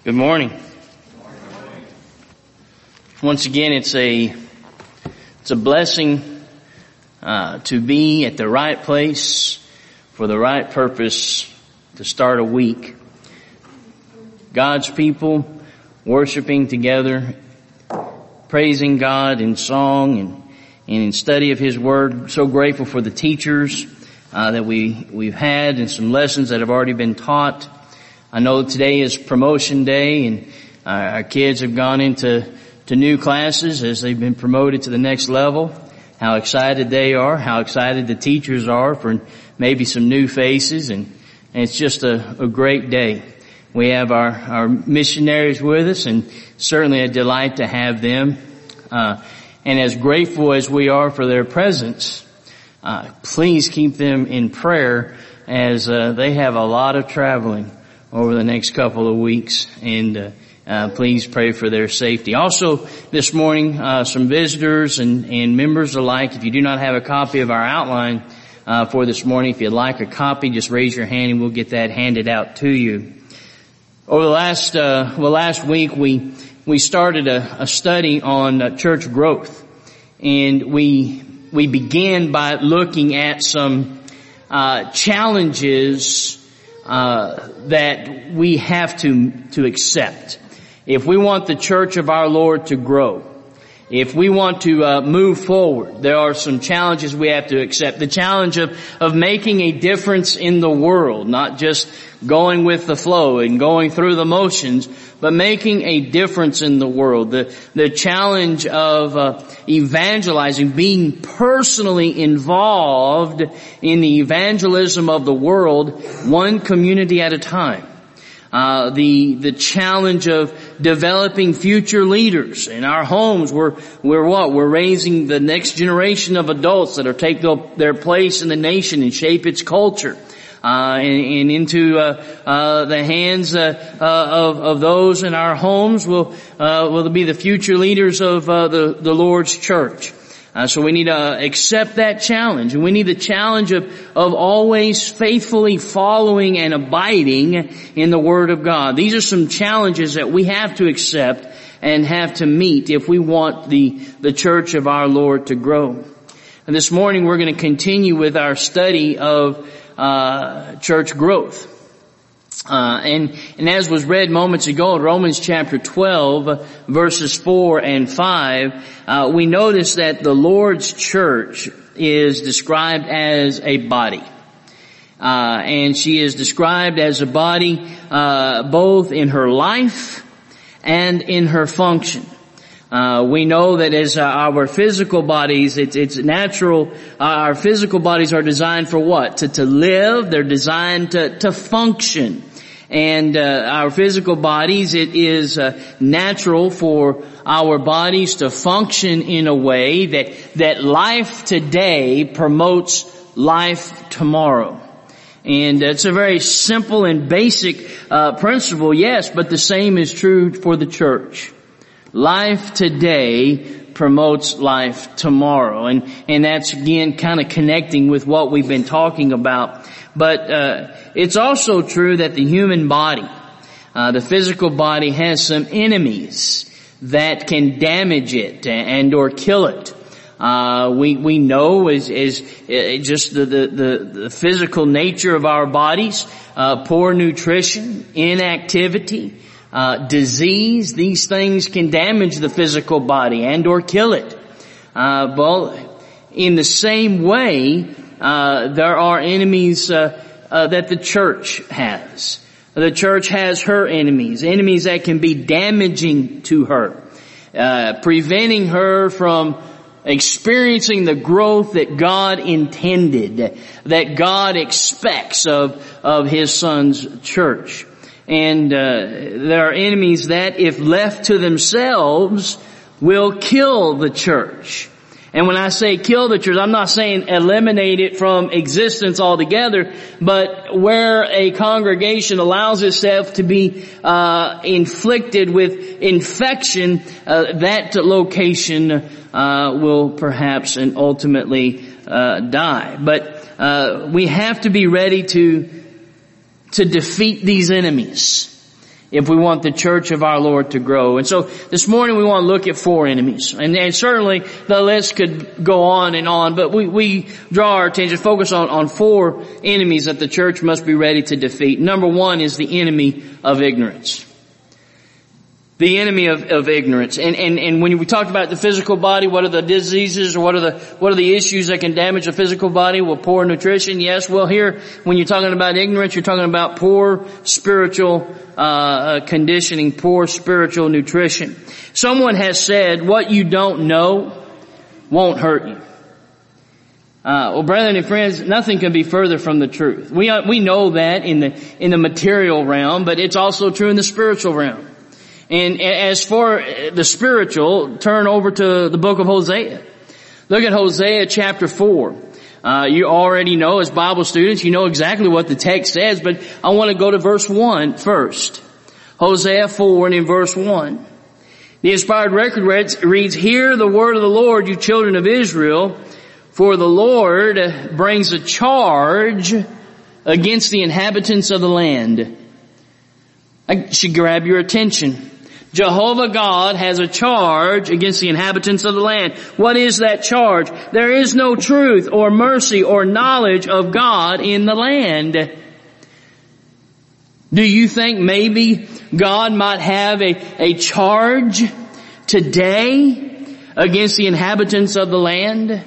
Good morning. Once again, it's a blessing to be at the right place for the right purpose to start a week. God's people worshiping together, praising God in song and in study of His Word. So grateful for the teachers that we've had and some lessons that have already been taught. I know today is promotion day and our kids have gone into new classes as they've been promoted to the next level. How excited they are, how excited the teachers are for maybe some new faces, and it's just a great day. We have our missionaries with us, and certainly a delight to have them. And as grateful as we are for their presence, please keep them in prayer as they have a lot of traveling over the next couple of weeks, and please pray for their safety. Also, this morning, some visitors and members alike, if you do not have a copy of our outline for this morning, if you'd like a copy, just raise your hand and we'll get that handed out to you. Over the last week, we started a study on church growth, and we began by looking at some challenges that we have to accept. If we want the church of our Lord to grow, if we want to move forward, there are some challenges we have to accept. The challenge of making a difference in the world, not just going with the flow and going through the motions, but making a difference in the world. The challenge of evangelizing, being personally involved in the evangelism of the world, one community at a time. The challenge of developing future leaders in our homes. We're raising the next generation of adults that are take their place in the nation and shape its culture. And into the hands of those in our homes will be the future leaders of the Lord's church. So we need to accept that challenge, and we need the challenge of always faithfully following and abiding in the Word of God. These are some challenges that we have to accept and have to meet if we want the church of our Lord to grow. And this morning we're going to continue with our study of church growth. And as was read moments ago in Romans chapter 12, verses 4 and 5, we notice that the Lord's church is described as a body. And she is described as a body, both in her life and in her function. We know that as our physical bodies, it's natural, our physical bodies are designed for what? To live. They're designed to function. And our physical bodies, it is natural for our bodies to function in a way that life today promotes life tomorrow. And it's a very simple and basic principle, yes, but the same is true for the church. Life today promotes life tomorrow. And that's again kind of connecting with what we've been talking about. But it's also true that the human body, the physical body, has some enemies that can damage it and or kill it. We know is just the physical nature of our bodies, poor nutrition, inactivity, disease. These things can damage the physical body and or kill it. Well, in the same way, there are enemies that the church has. The church has her enemies that can be damaging to her, preventing her from experiencing the growth that God intended, that God expects of His Son's church. And there are enemies that, if left to themselves, will kill the church. And when I say kill the church, I'm not saying eliminate it from existence altogether, but where a congregation allows itself to be inflicted with infection, that location will perhaps and ultimately die. But we have to be ready to defeat these enemies. if we want the church of our Lord to grow. And so this morning we want to look at 4 enemies. And certainly the list could go on, but we draw our attention, focus on 4 enemies that the church must be ready to defeat. Number 1 is the enemy of ignorance. The enemy of ignorance. And when we talked about the physical body, what are the diseases or what are the issues that can damage the physical body? Well, poor nutrition, yes. Well, here, when you're talking about ignorance, you're talking about poor spiritual conditioning, poor spiritual nutrition. Someone has said, what you don't know won't hurt you. Well, brethren and friends, nothing can be further from the truth. We know that in the material realm, but it's also true in the spiritual realm. And as for the spiritual, turn over to the book of Hosea. Look at Hosea chapter 4. You already know, as Bible students, you know exactly what the text says, but I want to go to verse 1 first. Hosea 4 and in verse 1. The inspired record reads, "Hear the word of the Lord, you children of Israel, for the Lord brings a charge against the inhabitants of the land." I should grab your attention. Jehovah God has a charge against the inhabitants of the land. What is that charge? There is no truth or mercy or knowledge of God in the land. Do you think maybe God might have a charge today against the inhabitants of the land?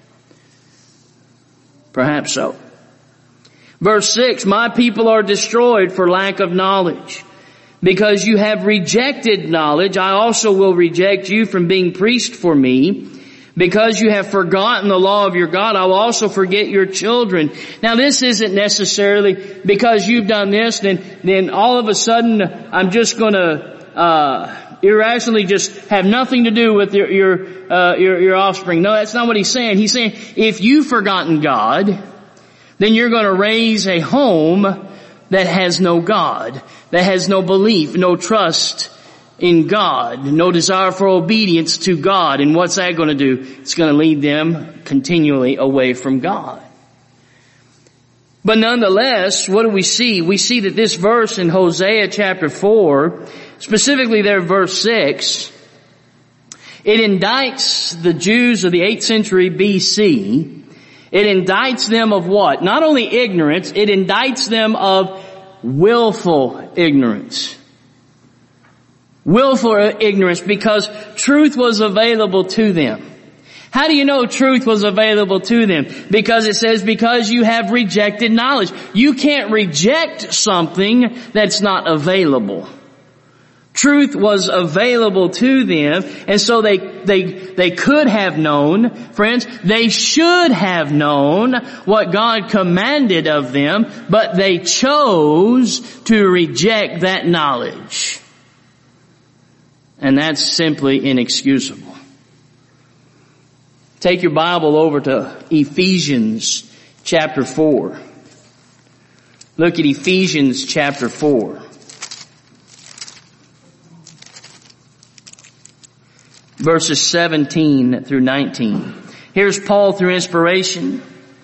Perhaps so. Verse 6, "My people are destroyed for lack of knowledge. Because you have rejected knowledge, I also will reject you from being priest for me. Because you have forgotten the law of your God, I will also forget your children." Now this isn't necessarily because you've done this, then all of a sudden I'm just gonna, irrationally just have nothing to do with your offspring. No, that's not what he's saying. He's saying, if you've forgotten God, then you're gonna raise a home that has no God, that has no belief, no trust in God, no desire for obedience to God. And what's that going to do? It's going to lead them continually away from God. But nonetheless, what do we see? We see that this verse in Hosea chapter 4, specifically there verse 6, it indicts the Jews of the 8th century BC. It indicts them of what? Not only ignorance, it indicts them of willful ignorance. Willful ignorance, because truth was available to them. How do you know truth was available to them? Because it says, because you have rejected knowledge. You can't reject something that's not available. Truth was available to them, and so they could have known, friends, they should have known what God commanded of them, but they chose to reject that knowledge. And that's simply inexcusable. Take your Bible over to Ephesians chapter 4. Look at Ephesians chapter 4. Verses 17 through 19. Here's Paul through inspiration.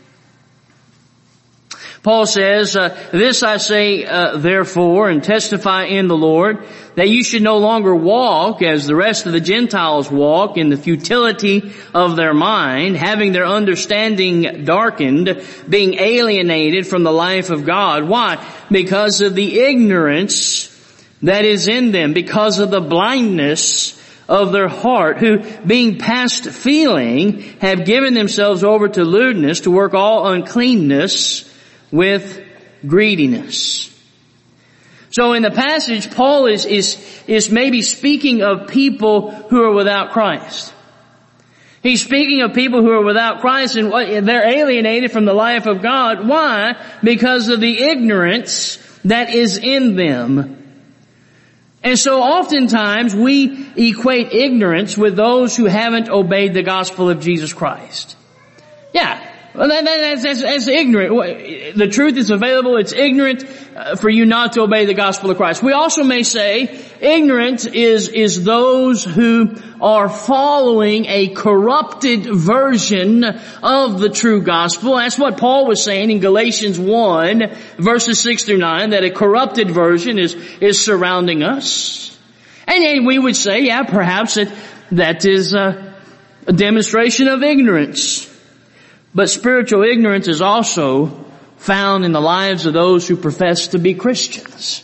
Paul says, "This I say, therefore, and testify in the Lord, that you should no longer walk as the rest of the Gentiles walk in the futility of their mind, having their understanding darkened, being alienated from the life of God." Why? Because of the ignorance that is in them, because of the blindness of their heart, who being past feeling have given themselves over to lewdness, to work all uncleanness with greediness. So in the passage, Paul is maybe speaking of people who are without Christ. He's speaking of people who are without Christ, and they're alienated from the life of God. Why? Because of the ignorance that is in them. And so oftentimes we equate ignorance with those who haven't obeyed the gospel of Jesus Christ. Yeah, Well, that's ignorant. The truth is available. It's ignorant for you not to obey the gospel of Christ. We also may say ignorant is those who are following a corrupted version of the true gospel. That's what Paul was saying in Galatians 1 verses 6 through 9, that a corrupted version is surrounding us. And we would say, yeah, perhaps that is a demonstration of ignorance. But spiritual ignorance is also found in the lives of those who profess to be Christians.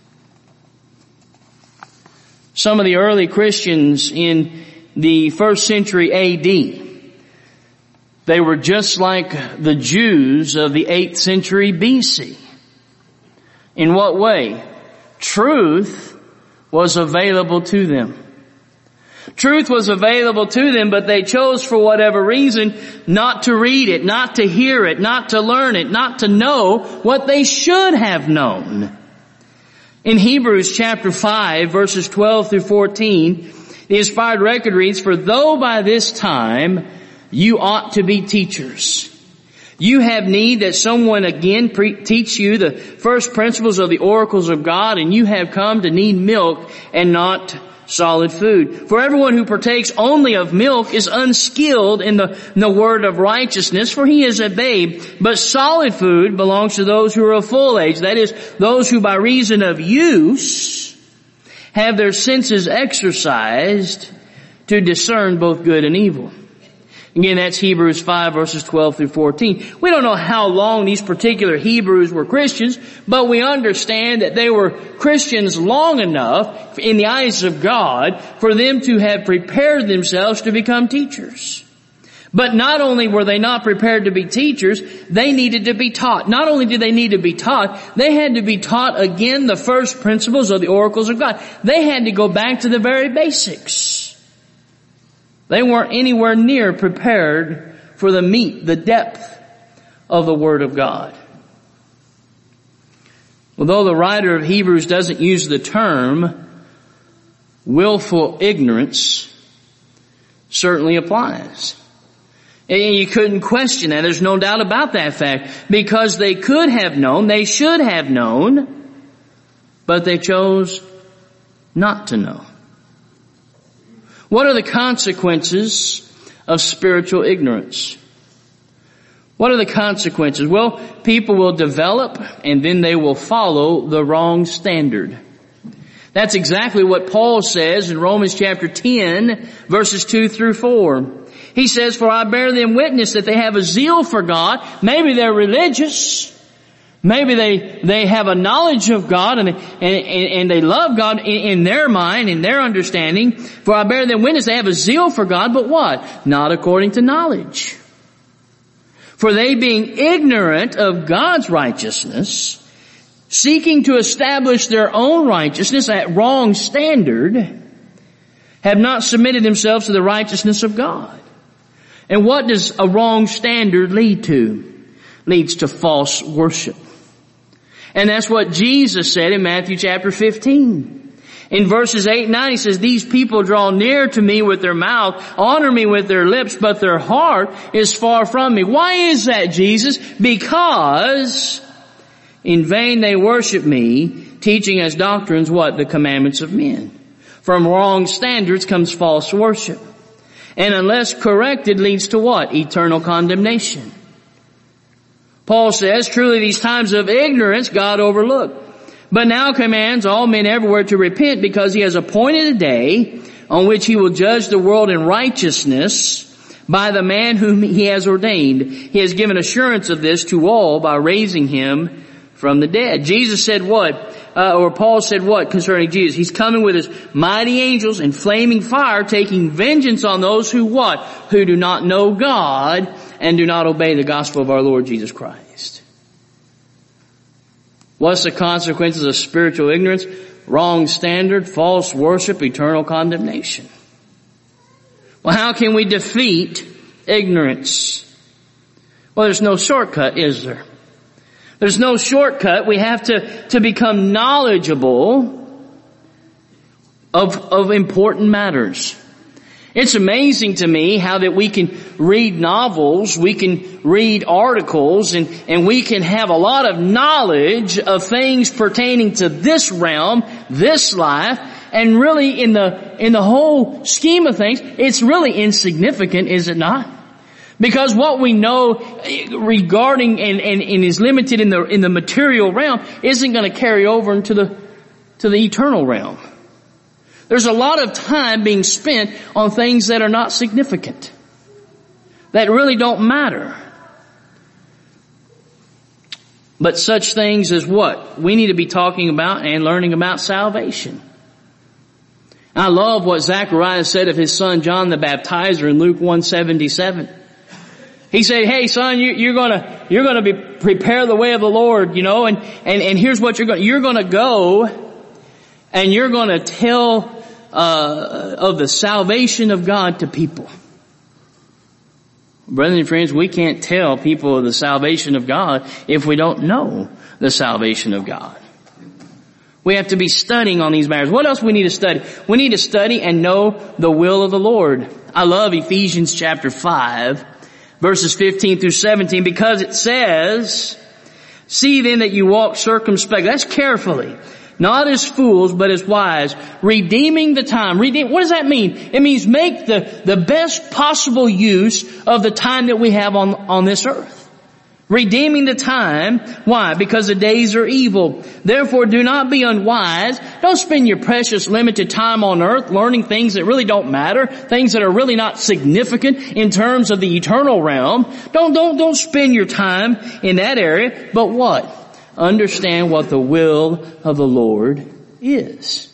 Some of the early Christians in the 1st century AD, they were just like the Jews of the 8th century BC. In what way? Truth was available to them. Truth was available to them, but they chose for whatever reason not to read it, not to hear it, not to learn it, not to know what they should have known. In Hebrews chapter 5 verses 12 through 14, the inspired record reads, "For though by this time you ought to be teachers, you have need that someone again teach you the first principles of the oracles of God, and you have come to need milk and not solid food. For everyone who partakes only of milk is unskilled in the word of righteousness, for he is a babe. But solid food belongs to those who are of full age, that is, those who by reason of use have their senses exercised to discern both good and evil." Again, that's Hebrews 5 verses 12 through 14. We don't know how long these particular Hebrews were Christians, but we understand that they were Christians long enough in the eyes of God for them to have prepared themselves to become teachers. But not only were they not prepared to be teachers, they needed to be taught. Not only did they need to be taught, they had to be taught again the first principles of the oracles of God. They had to go back to the very basics. They weren't anywhere near prepared for the meat, the depth of the Word of God. Although the writer of Hebrews doesn't use the term, willful ignorance certainly applies. And you couldn't question that. There's no doubt about that fact. Because they could have known, they should have known, but they chose not to know. What are the consequences of spiritual ignorance? What are the consequences? Well, people will develop and then they will follow the wrong standard. That's exactly what Paul says in Romans chapter 10 verses 2 through 4. He says, "For I bear them witness that they have a zeal for God." Maybe they're religious. Maybe they have a knowledge of God and they love God in their mind, in their understanding. "For I bear them witness they have a zeal for God, but what? Not according to knowledge. For they being ignorant of God's righteousness, seeking to establish their own righteousness at wrong standard, have not submitted themselves to the righteousness of God." And what does a wrong standard lead to? Leads to false worship. And that's what Jesus said in Matthew chapter 15. In verses 8 and 9 he says, "These people draw near to me with their mouth, honor me with their lips, but their heart is far from me." Why is that, Jesus? "Because in vain they worship me, teaching as doctrines" what? "The commandments of men." From wrong standards comes false worship. And unless corrected leads to what? Eternal condemnation. Paul says, "Truly these times of ignorance God overlooked, but now commands all men everywhere to repent, because he has appointed a day on which he will judge the world in righteousness by the man whom he has ordained. He has given assurance of this to all by raising him from the dead." Jesus said what? Or Paul said what concerning Jesus? He's coming with his mighty angels in flaming fire, taking vengeance on those who what? Who do not know God and do not obey the gospel of our Lord Jesus Christ. What's the consequences of spiritual ignorance? Wrong standard, false worship, eternal condemnation. Well, how can we defeat ignorance? Well, there's no shortcut, is there? There's no shortcut. We have to become knowledgeable of important matters. It's amazing to me how that we can read novels, we can read articles, and we can have a lot of knowledge of things pertaining to this realm, this life, and really in the whole scheme of things, it's really insignificant, is it not? Because what we know regarding and is limited in the material realm isn't going to carry over into the eternal realm. There's a lot of time being spent on things that are not significant, that really don't matter. But such things as what? We need to be talking about and learning about salvation. I love what Zacharias said of his son John the Baptizer in Luke 1:77. He said, "Hey son, you're gonna be prepare the way of the Lord, and here's what you're gonna go, and you're gonna tell of the salvation of God to people." Brothers and friends, we can't tell people of the salvation of God if we don't know the salvation of God. We have to be studying on these matters. What else we need to study? We need to study and know the will of the Lord. I love Ephesians chapter 5, verses 15 through 17, because it says, "See then that you walk circumspectly." That's carefully. "Not as fools, but as wise, redeeming the time." What does that mean? It means make the best possible use of the time that we have on this earth. Redeeming the time. Why? Because the days are evil. "Therefore do not be unwise." Don't spend your precious limited time on earth learning things that really don't matter, things that are really not significant in terms of the eternal realm. Don't spend your time in that area. But what? Understand what the will of the Lord is.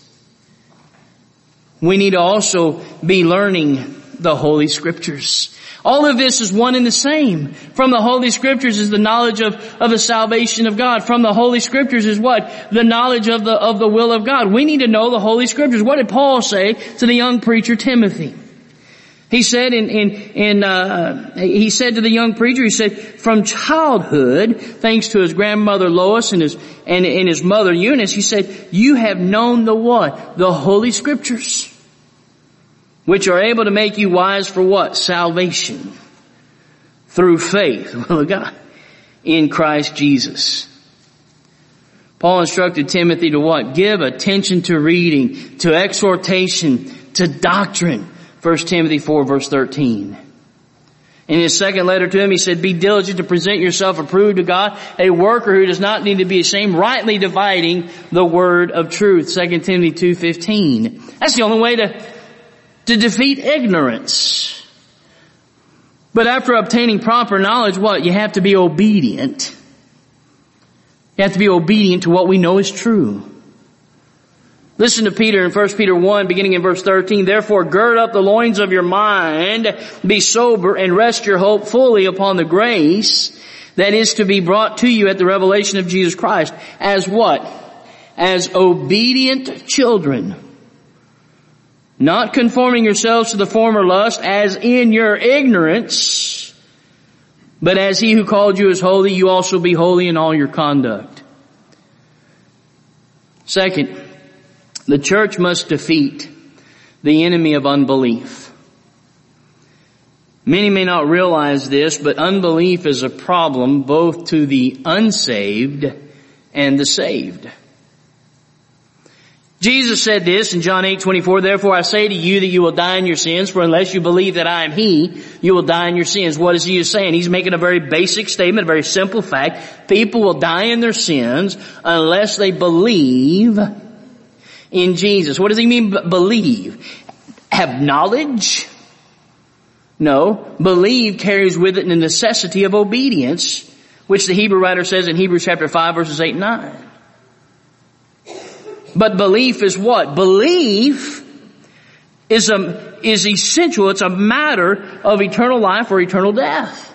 We need to also be learning the Holy Scriptures. All of this is one and the same. From the Holy Scriptures is the knowledge of the salvation of God. From the Holy Scriptures is what? The knowledge of the will of God. We need to know the Holy Scriptures. What did Paul say to the young preacher Timothy? He said he said to the young preacher, he said, from childhood, thanks to his grandmother Lois and his mother Eunice, he said, "You have known the what? The Holy Scriptures, which are able to make you wise for what? Salvation through faith," will of God, "in Christ Jesus." Paul instructed Timothy to what? Give attention to reading, to exhortation, to doctrine. 1 Timothy 4 verse 13. In his second letter to him, he said, "Be diligent to present yourself approved to God, a worker who does not need to be ashamed, rightly dividing the word of truth." 2 Timothy 2:15. That's the only way to defeat ignorance. But after obtaining proper knowledge, what? You have to be obedient. You have to be obedient to what we know is true. Listen to Peter in 1 Peter 1, beginning in verse 13. "Therefore gird up the loins of your mind, be sober, and rest your hope fully upon the grace that is to be brought to you at the revelation of Jesus Christ." As what? As obedient children, not conforming yourselves to the former lust, as in your ignorance, but as he who called you is holy, you also be holy in all your conduct. Second, the church must defeat the enemy of unbelief. Many may not realize this, but unbelief is a problem both to the unsaved and the saved. Jesus said this in John 8:24, "Therefore I say to you that you will die in your sins, for unless you believe that I am He, you will die in your sins." What is He saying? He's making a very basic statement, a very simple fact. People will die in their sins unless they believe in Jesus. What does He mean believe? Have knowledge? No. Believe carries with it the necessity of obedience, which the Hebrew writer says in Hebrews chapter 5 verses 8 and 9. But belief is what? Belief is essential. It's a matter of eternal life or eternal death.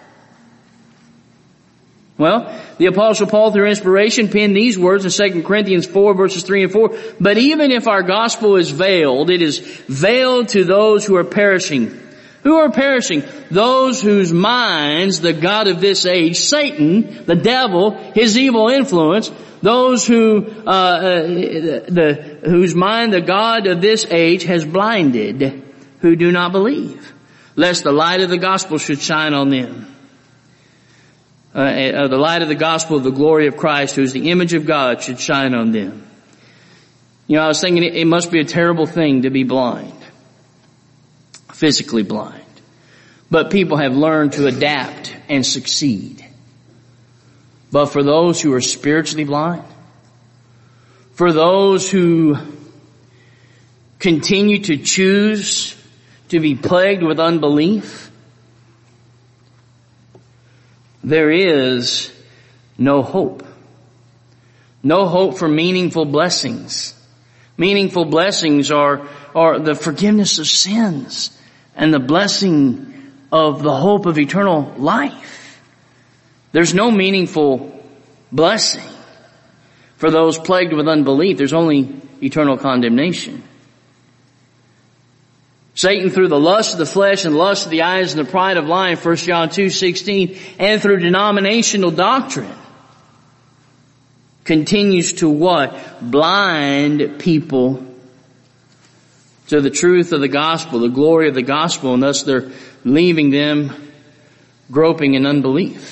Well, the Apostle Paul, through inspiration, penned these words in 2 Corinthians 4 verses 3 and 4. "But even if our gospel is veiled, it is veiled to those who are perishing." Who are perishing? Those whose minds the god of this age, Satan, the devil, his evil influence, those whose mind the god of this age has blinded, who do not believe, lest the light of the gospel should shine on them. The light of the gospel of the glory of Christ, who is the image of God, should shine on them. You know, I was thinking it must be a terrible thing to be blind, physically blind. But people have learned to adapt and succeed. But for those who are spiritually blind, for those who continue to choose to be plagued with unbelief, there is no hope. No hope for meaningful blessings. Meaningful blessings are the forgiveness of sins and the blessing of the hope of eternal life. There's no meaningful blessing for those plagued with unbelief. There's only eternal condemnation. Satan, through the lust of the flesh and lust of the eyes and the pride of life, 1 John 2:16, and through denominational doctrine, continues to what? Blind people to the truth of the gospel, the glory of the gospel, and thus they're leaving them groping in unbelief.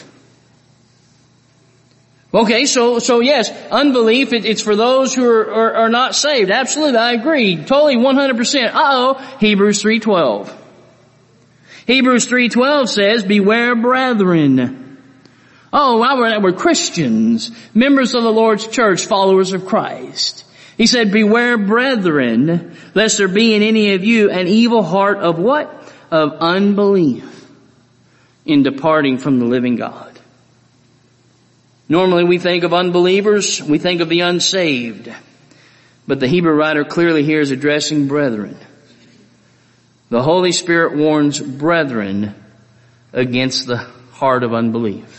Okay, so yes, unbelief, it's for those who are not saved. Absolutely, I agree. Totally 100%. Hebrews 3:12. Hebrews 3:12 says, beware brethren. We're Christians, members of the Lord's church, followers of Christ. He said, beware brethren, lest there be in any of you an evil heart of what? Of unbelief in departing from the living God. Normally we think of unbelievers, we think of the unsaved. But the Hebrew writer clearly here is addressing brethren. The Holy Spirit warns brethren against the heart of unbelief.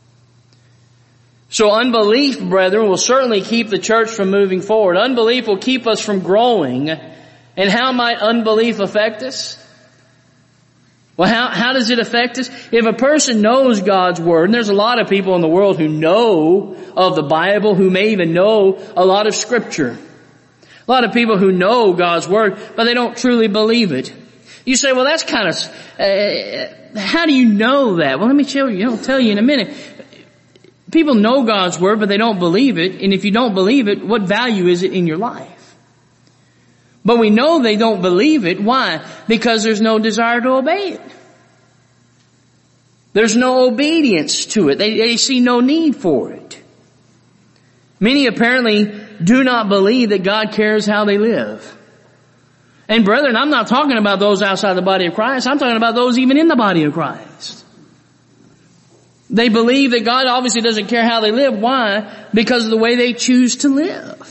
So unbelief, brethren, will certainly keep the church from moving forward. Unbelief will keep us from growing. And how might unbelief affect us? Well, how does it affect us? If a person knows God's Word, and there's a lot of people in the world who know of the Bible, who may even know a lot of Scripture. A lot of people who know God's Word, but they don't truly believe it. You say, well, that's kind of, how do you know that? Well, let me tell you, I'll tell you in a minute. People know God's Word, but they don't believe it. And if you don't believe it, what value is it in your life? But we know they don't believe it. Why? Because there's no desire to obey it. There's no obedience to it. They see no need for it. Many apparently do not believe that God cares how they live. And brethren, I'm not talking about those outside the body of Christ. I'm talking about those even in the body of Christ. They believe that God obviously doesn't care how they live. Why? Because of the way they choose to live.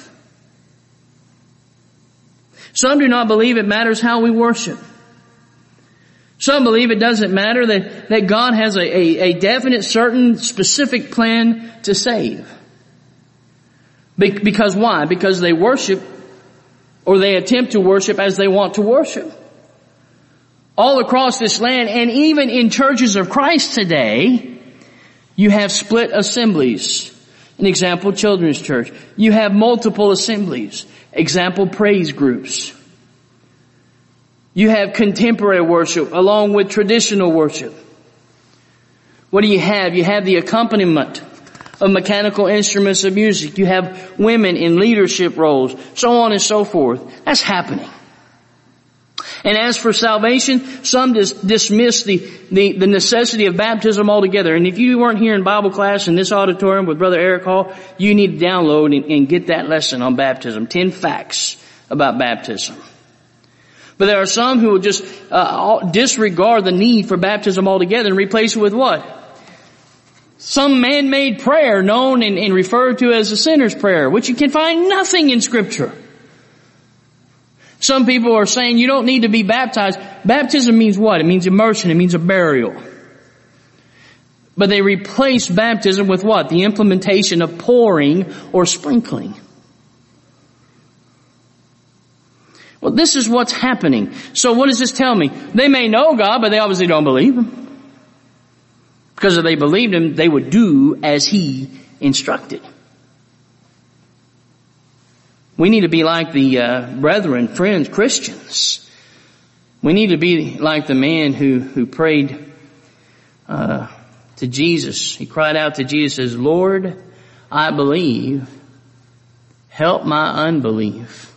Some do not believe it matters how we worship. Some believe it doesn't matter that God has a definite, certain, specific plan to save. Because why? Because they worship, or they attempt to worship as they want to worship. All across this land, and even in churches of Christ today, you have split assemblies. An example, children's church. You have multiple assemblies. Example, praise groups. You have contemporary worship along with traditional worship. What do you have? You have the accompaniment of mechanical instruments of music. You have women in leadership roles, so on and so forth. That's happening. And as for salvation, some dismiss the necessity of baptism altogether. And if you weren't here in Bible class in this auditorium with Brother Eric Hall, you need to download and get that lesson on baptism. 10 facts about baptism. But there are some who will just disregard the need for baptism altogether and replace it with what? Some man-made prayer known and referred to as the sinner's prayer, which you can find nothing in Scripture. Some people are saying you don't need to be baptized. Baptism means what? It means immersion. It means a burial. But they replace baptism with what? The implementation of pouring or sprinkling. Well, this is what's happening. So what does this tell me? They may know God, but they obviously don't believe Him. Because if they believed Him, they would do as He instructed. We need to be like the brethren, friends, Christians We need to be like the man who prayed to Jesus. He cried out to Jesus, says, Lord, I believe. Help my unbelief.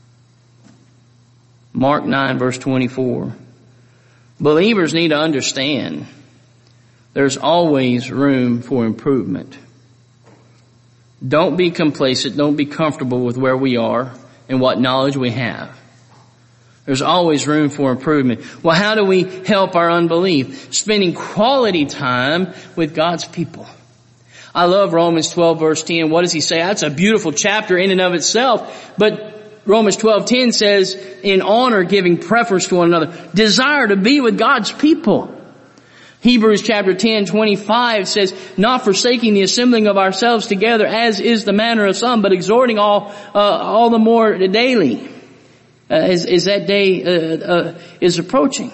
Mark 9 verse 24. Believers need to understand there's always room for improvement. Don't be complacent. Don't be comfortable with where we are and what knowledge we have. There's always room for improvement. Well, how do we help our unbelief? Spending quality time with God's people. I love Romans 12 verse 10. What does he say? That's a beautiful chapter in and of itself. But Romans 12:10 says, in honor, giving preference to one another. Desire to be with God's people. Hebrews chapter 10:25 says, not forsaking the assembling of ourselves together, as is the manner of some, but exhorting all the more daily, as that day is approaching.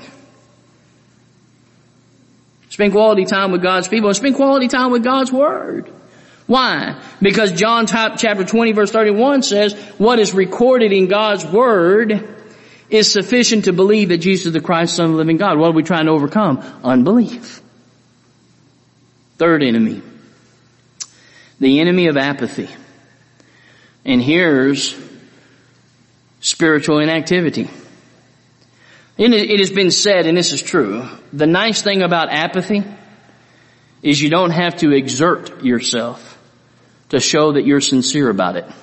Spend quality time with God's people and spend quality time with God's Word. Why? Because John chapter 20 verse 31 says, what is recorded in God's Word is sufficient to believe that Jesus is the Christ, Son of the living God. What are we trying to overcome? Unbelief. Third enemy. The enemy of apathy. And here's spiritual inactivity. It has been said, and this is true, the nice thing about apathy is you don't have to exert yourself to show that you're sincere about it.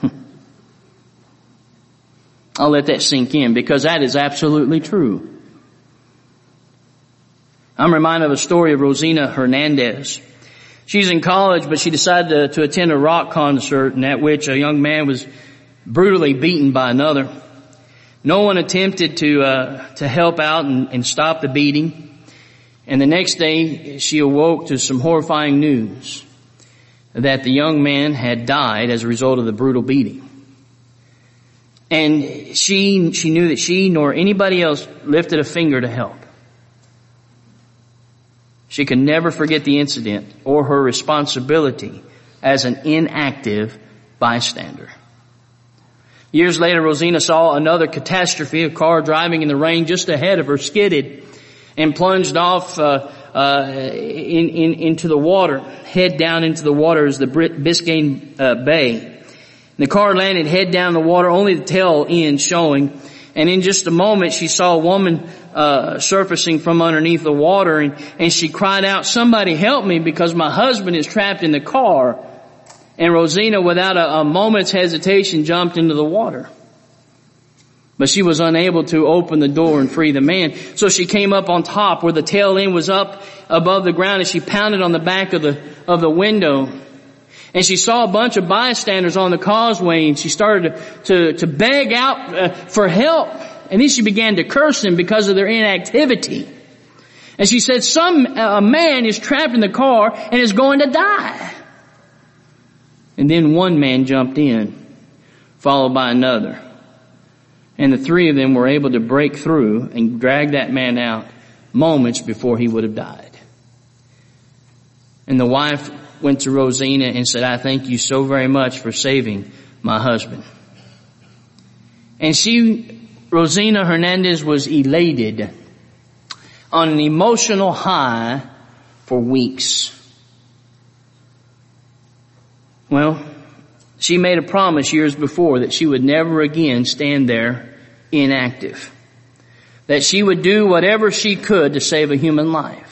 I'll let that sink in because that is absolutely true. I'm reminded of a story of Rosina Hernandez. She's in college, but she decided to attend a rock concert in at which a young man was brutally beaten by another. No one attempted to help out and stop the beating. And the next day she awoke to some horrifying news that the young man had died as a result of the brutal beating. And she knew that she nor anybody else lifted a finger to help. She could never forget the incident or her responsibility as an inactive bystander. Years later, Rosina saw another catastrophe. A car driving in the rain just ahead of her skidded and plunged off into the water, head down into the water as the Biscayne Bay. The car landed head down in the water, only the tail end showing. And in just a moment, she saw a woman surfacing from underneath the water, and she cried out, "Somebody help me because my husband is trapped in the car." And Rosina, without a moment's hesitation, jumped into the water. But she was unable to open the door and free the man. So she came up on top where the tail end was up above the ground, and she pounded on the back of the window. And she saw a bunch of bystanders on the causeway, and she started to beg out for help. And then she began to curse them because of their inactivity. And she said, a man is trapped in the car and is going to die. And then one man jumped in, followed by another. And the three of them were able to break through and drag that man out moments before he would have died. And the wife went to Rosina and said, "I thank you so very much for saving my husband." And Rosina Hernandez was elated on an emotional high for weeks. Well, she made a promise years before that she would never again stand there inactive. That she would do whatever she could to save a human life.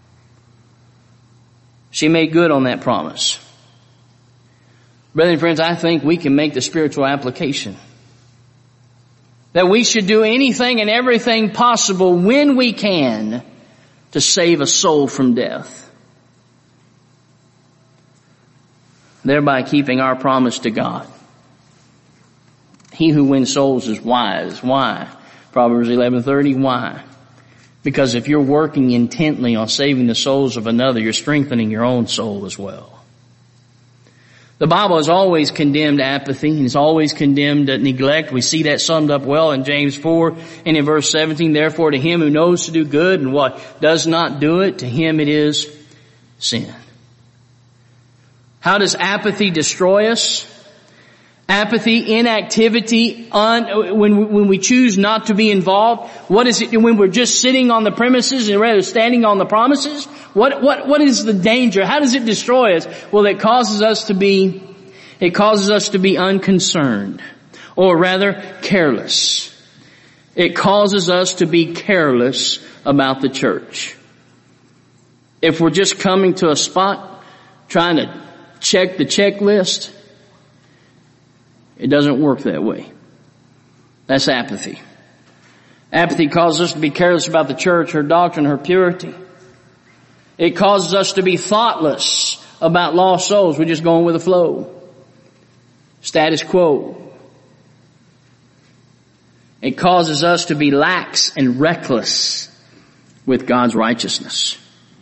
She made good on that promise. Brothers and friends, I think we can make the spiritual application. That we should do anything and everything possible when we can to save a soul from death. Thereby keeping our promise to God. He who wins souls is wise. Why? Proverbs 11:30. Why? Because if you're working intently on saving the souls of another, you're strengthening your own soul as well. The Bible has always condemned apathy and has always condemned neglect. We see that summed up well in James 4 and in verse 17. Therefore to him who knows to do good and what does not do it, to him it is sin. How does apathy destroy us? Apathy, inactivity, when we choose not to be involved. What is it when we're just sitting on the premises and rather standing on the promises? What is the danger? How does it destroy us? Well, it causes us to be unconcerned, or rather careless. It causes us to be careless about the church. If we're just coming to a spot trying to check the checklist, it doesn't work that way. That's apathy. Apathy causes us to be careless about the church, her doctrine, her purity. It causes us to be thoughtless about lost souls. We're just going with the flow. Status quo. It causes us to be lax and reckless with God's righteousness.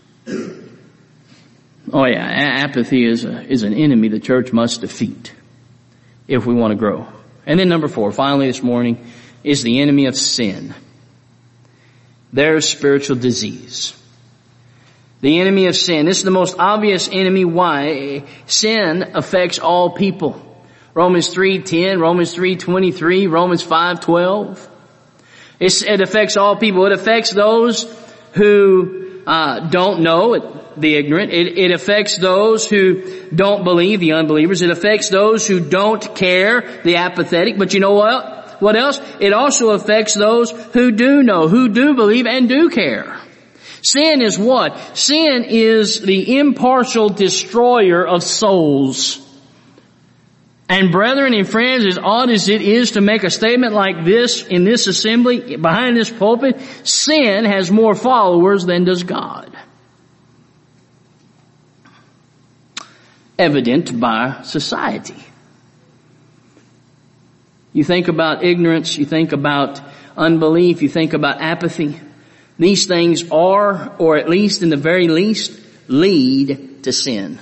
Oh yeah, apathy is an enemy the church must defeat if we want to grow. And then number 4, finally this morning, is the enemy of sin. There's spiritual disease. The enemy of sin. This is the most obvious enemy. Why? Sin affects all people. Romans 3:10, Romans 3:23, Romans 5:12. It affects all people. It affects those who don't know, the ignorant. It affects those who don't believe, the unbelievers. It affects those who don't care, the apathetic. But you know what? What else? It also affects those who do know, who do believe and do care. Sin is what? Sin is the impartial destroyer of souls. And brethren and friends, as odd as it is to make a statement like this in this assembly, behind this pulpit, sin has more followers than does God. Evident by society. You think about ignorance, you think about unbelief, you think about apathy. These things are, or at least in the very least, lead to sin.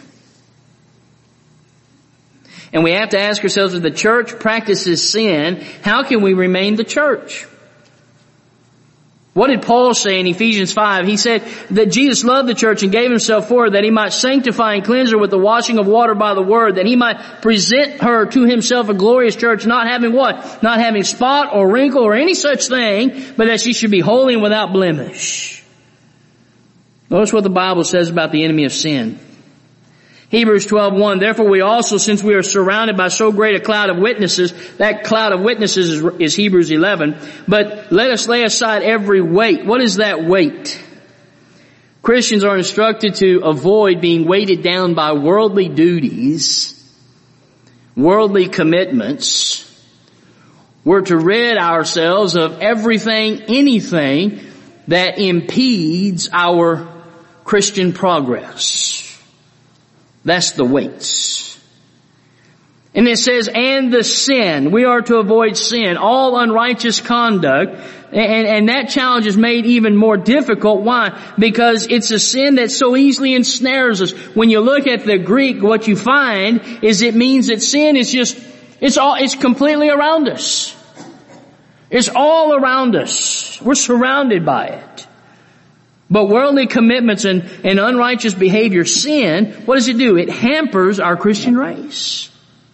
And we have to ask ourselves, if the church practices sin, how can we remain the church? What did Paul say in Ephesians 5? He said that Jesus loved the church and gave himself for her, that he might sanctify and cleanse her with the washing of water by the word, that he might present her to himself a glorious church, not having what? Not having spot or wrinkle or any such thing, but that she should be holy and without blemish. Notice what the Bible says about the enemy of sin. Hebrews 12:1, therefore we also, since we are surrounded by so great a cloud of witnesses, that cloud of witnesses is Hebrews 11, but let us lay aside every weight. What is that weight? Christians are instructed to avoid being weighted down by worldly duties, worldly commitments. We're to rid ourselves of everything, anything that impedes our Christian progress. That's the weights. And it says, and the sin. We are to avoid sin, all unrighteous conduct. And that challenge is made even more difficult. Why? Because it's a sin that so easily ensnares us. When you look at the Greek, what you find is it means that sin is just, it's completely around us. It's all around us. We're surrounded by it. But worldly commitments and unrighteous behavior, sin, what does it do? It hampers our Christian race.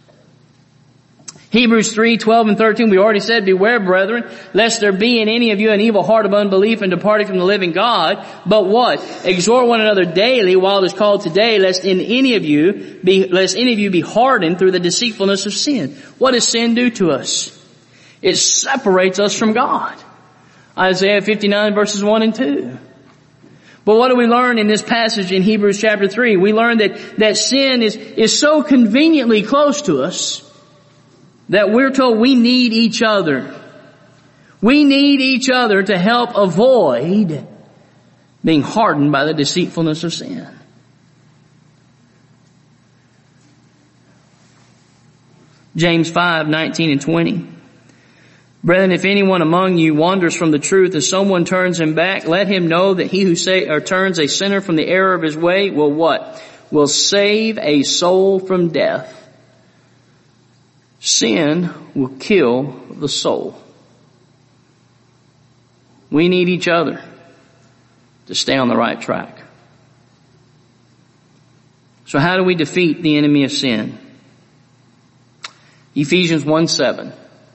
Hebrews 3:12 and 13, we already said, beware, brethren, lest there be in any of you an evil heart of unbelief and departing from the living God. But what? Exhort one another daily while it is called today, lest any of you be hardened through the deceitfulness of sin. What does sin do to us? It separates us from God. Isaiah 59 verses 1 and 2. But what do we learn in this passage in Hebrews chapter 3? We learn that sin is so conveniently close to us that we're told we need each other. We need each other to help avoid being hardened by the deceitfulness of sin. James 5:19 and 20. Brethren, if anyone among you wanders from the truth, if someone turns him back, let him know that he who turns a sinner from the error of his way will what? Will save a soul from death. Sin will kill the soul. We need each other to stay on the right track. So how do we defeat the enemy of sin? Ephesians 1:7.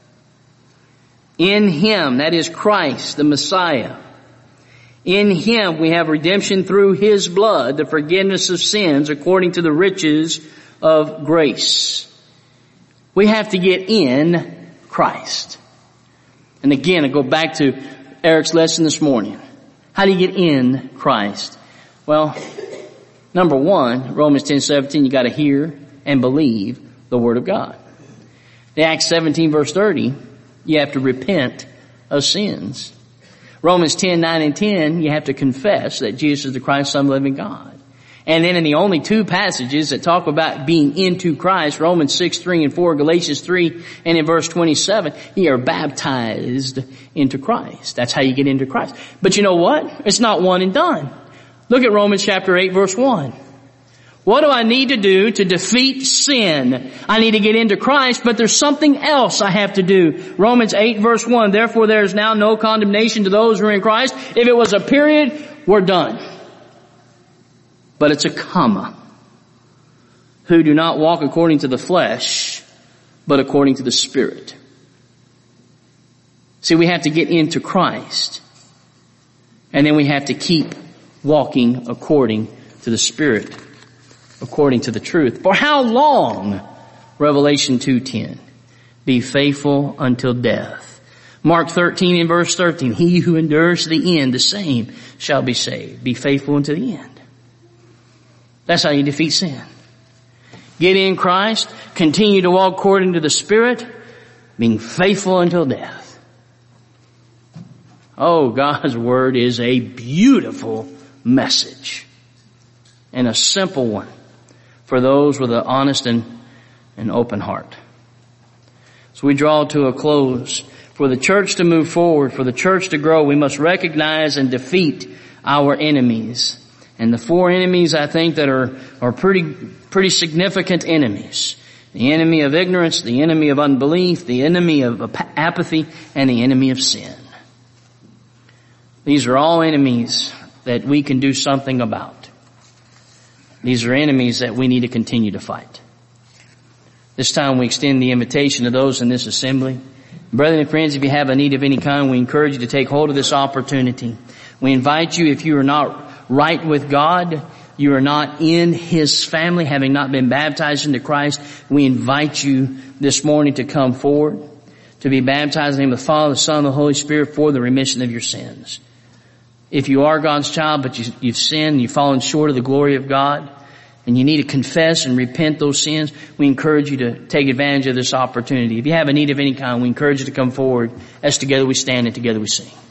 In Him, that is Christ, the Messiah, in Him we have redemption through His blood, the forgiveness of sins according to the riches of grace. We have to get in Christ. And again, I go back to Eric's lesson this morning. How do you get in Christ? Well, number one, Romans 10:17, you got to hear and believe the Word of God. In Acts 17 verse 30, you have to repent of sins. Romans 10:9 and 10, you have to confess that Jesus is the Christ, Son of the living God. And then in the only two passages that talk about being into Christ, Romans 6:3 and 4, Galatians 3, and in verse 27, you are baptized into Christ. That's how you get into Christ. But you know what? It's not one and done. Look at Romans chapter 8 verse 1. What do I need to do to defeat sin? I need to get into Christ, but there's something else I have to do. Romans 8 verse 1, therefore there is now no condemnation to those who are in Christ. If it was a period, we're done. But it's a comma. Who do not walk according to the flesh, but according to the Spirit. See, we have to get into Christ. And then we have to keep walking according to the Spirit, according to the truth. For how long? Revelation 2:10. Be faithful until death. Mark 13 and verse 13. He who endures to the end, the same shall be saved. Be faithful unto the end. That's how you defeat sin. Get in Christ, continue to walk according to the Spirit, being faithful until death. Oh, God's Word is a beautiful message and a simple one for those with an honest and open heart. So we draw to a close. For the church to move forward, for the church to grow, we must recognize and defeat our enemies. And the four enemies I think that are pretty significant enemies. The enemy of ignorance, the enemy of unbelief, the enemy of apathy, and the enemy of sin. These are all enemies that we can do something about. These are enemies that we need to continue to fight. This time we extend the invitation to those in this assembly. Brethren and friends, if you have a need of any kind, we encourage you to take hold of this opportunity. We invite you, if you are not right with God, you are not in His family, having not been baptized into Christ, we invite you this morning to come forward, to be baptized in the name of the Father, the Son, and the Holy Spirit for the remission of your sins. If you are God's child, but you've sinned, you've fallen short of the glory of God, and you need to confess and repent those sins, we encourage you to take advantage of this opportunity. If you have a need of any kind, we encourage you to come forward as together we stand and together we sing.